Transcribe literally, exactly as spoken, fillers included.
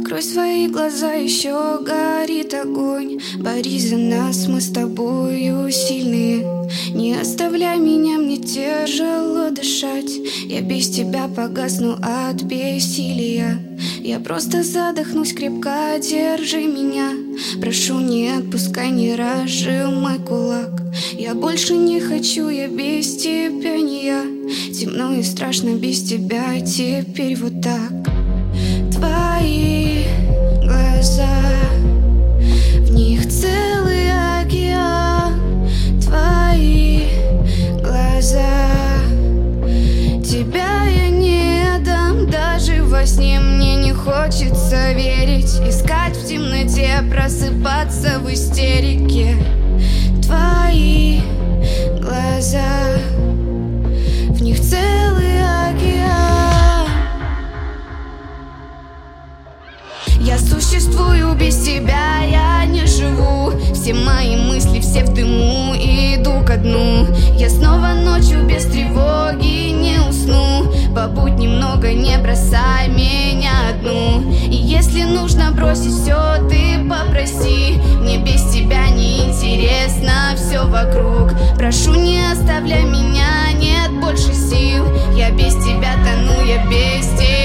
Открой свои глаза, еще горит огонь. Борись за нас, мы с тобою сильные. Не оставляй меня, мне тяжело дышать. Я без тебя погасну от бессилия. Я просто задохнусь, крепко держи меня. Прошу, не отпускай, не разжимай кулак. Я больше не хочу, я без тебя не я. Темно и страшно без тебя, теперь вот так. Твои глаза, в них целый океан. Твои глаза, тебя я не дам. Даже во сне мне не хочется верить. Искать в темноте, просыпаться в истерике. Твои глаза, в них целый океан. Я существую, без тебя я не живу. Все мои мысли, все в дыму, иду ко дну. Я снова ночью без тревоги не усну. Побудь немного, не бросай меня одну. И если нужно бросить все, ты попроси. Мне без тебя не интересно все вокруг. Прошу, не оставляй меня, нет больше сил. Я без тебя тону, я без тебя.